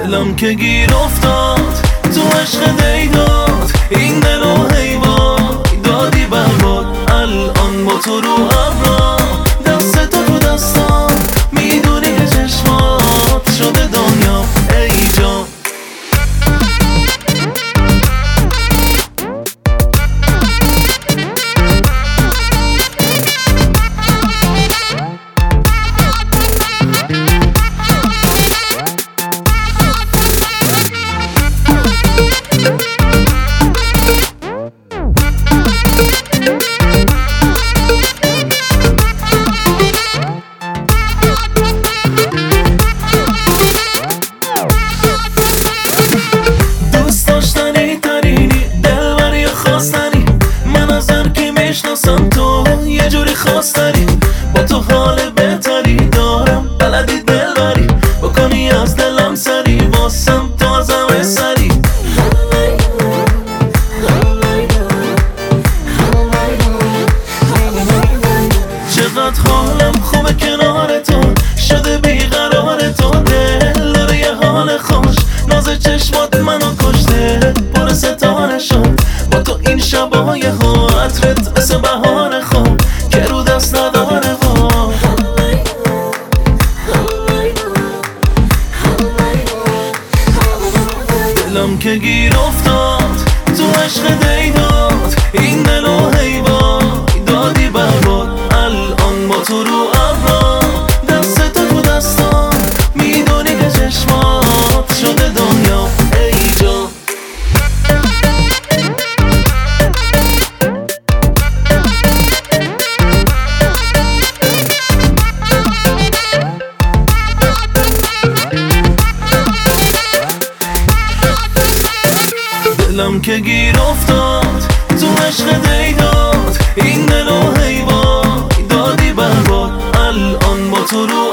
دلم که گیر افتاد تو عشق دیداد، این دل و حیوان دادی برباد. الان با تو رو ابرا، دست تو دستام، میدونی که چشمات شده دنیا ای جان. تو یه جوری خواستنی، با تو حال بهتری دارم، بلدی دل بری بکنی از دلم سری، واسم تو از همه سری. چقدر حالم خوبه کنار تو، شده بیقرار تو، دل داره یه حال خوش، ناز چشمات منو کشته، پر ستاره شد با تو این شبای عطرت مثل بهار خوب که رو دست نداره خوب. دلم که گیر افتاد تو عشق دیداد، این دل و حیوان دادی برباد. الان با تو رو ابرا، دست تو دستام، میدونی که چشمات شده دنیا ای جان. دلم که گیر افتاد تو عشق دیداد، این دل و حیوان دادی برباد. الان با تو رو